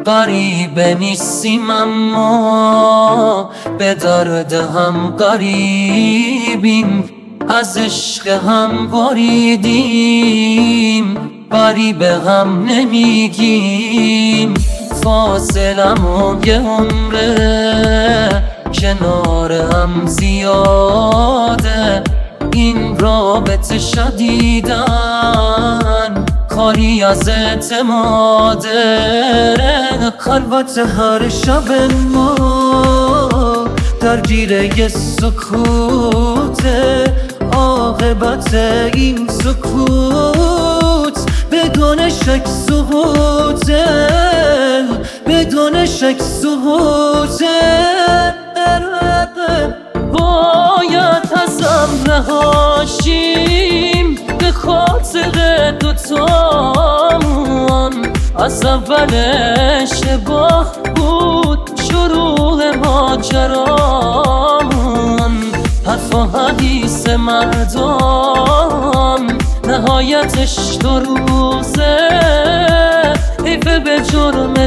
غریبه نیستیم اما به درد هم قریبیم، از عشق هم بریدیم، غریبه هم نمیگیم. فاصلمون یه عمره، کنار هم زیاده، این رابطه شدیدن کاری از اعتماده. خلوت هر شب ما درگیر یه سکوته، عاقبت این سکوت بدون شک سقوطه، بدون شک سقوطه. باید از هم رهاشیم به خاطر دوتامون، از اول اشتباه بود شروع ماجرامون. حرف و حدیث مردم نهایتش 2 روزه، حیفه به جرم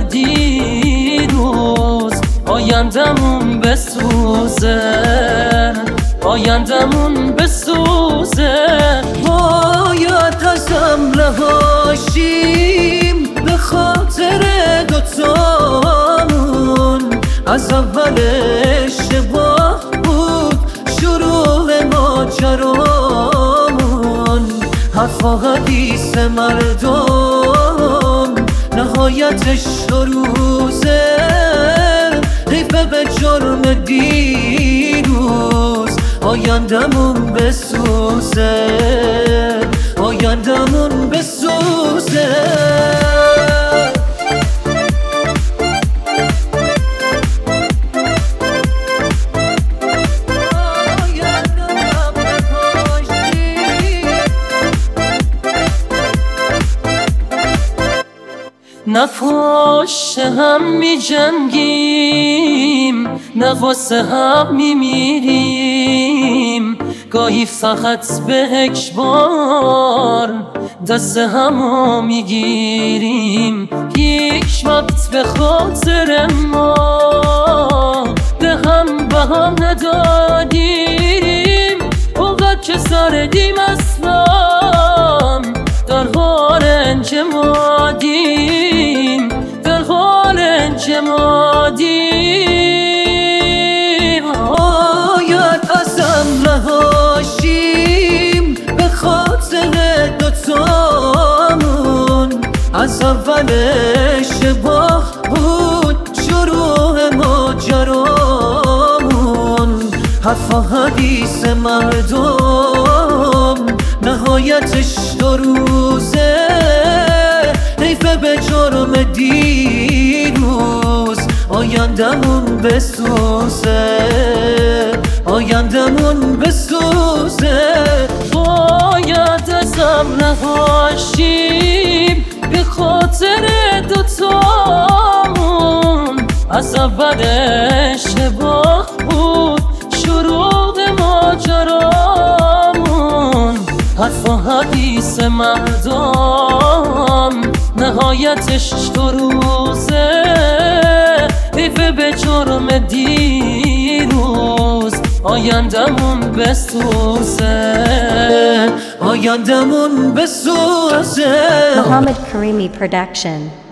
دیروز آیندمون بسوزه، آیندمون بسوزه. باید از هم رهاشیم به خاطر دوتامون، از اول اشتباه بود شروع ماجرامون. حرف و حدیث مردم نهایتش 2 روزه، حیفه به جرم دیروز آیندمون بسوزه، آیندمون بسوزه. نه پشت هم می جنگیم، نه واسه هم می میریم، گاهی فقط به اکبار دست همو می گیریم. یک وقت به خاطر ما به هم بها ندادیم، اونقدر که سردیم اسلام در حال انجمادیم، در حال انجمادیم. باید از هم رهاشیم به خاطر دوتامون، از اول اشتباه بود شروع ماجرامون. حرف و حدیث مردم نهایتش 2 روزه، حیفه به جرم دیروز آیندمون بسوزه، آیندمون بسوزه. باید از هم رهاشیم به خاطر دوتامون، از اول اشتباه بود شروع ماجرامون. حرف و حدیث مردم نهایتش 2 روزه، حیفه به جرم دیروز آیندمون بسوزه، آیندمون بسوزه. Muhammad Karimi Production.